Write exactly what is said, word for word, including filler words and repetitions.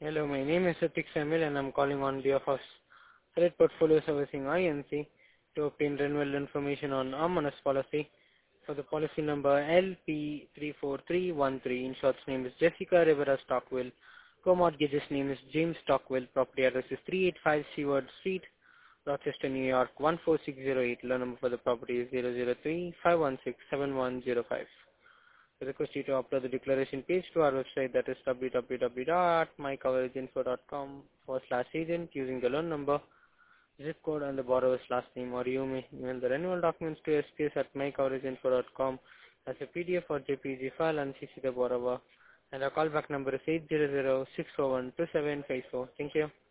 Hello, my name is Satik Samuel and I'm calling on behalf of Select Portfolio Servicing I N C to obtain renewal information on Amanus policy for the policy number L P three four three one three. Insured's name is Jessica Rivera Stockwell. Co-mortgage's name is James Stockwell. Property address is three eighty-five Seward Street, Rochester, New York one four six zero eight. Loan number for the property is zero zero three five one six seven one zero five. We request you to upload the declaration page to our website, that is w w w dot my coverage info dot com forward slash agent, using the loan number, zip code and the borrower's last name, or you may email the renewal documents to s p s at my coverage info dot com as a P D F or J P G file and C C the borrower. And our callback number is eight zero zero six four one two seven five four. Thank you.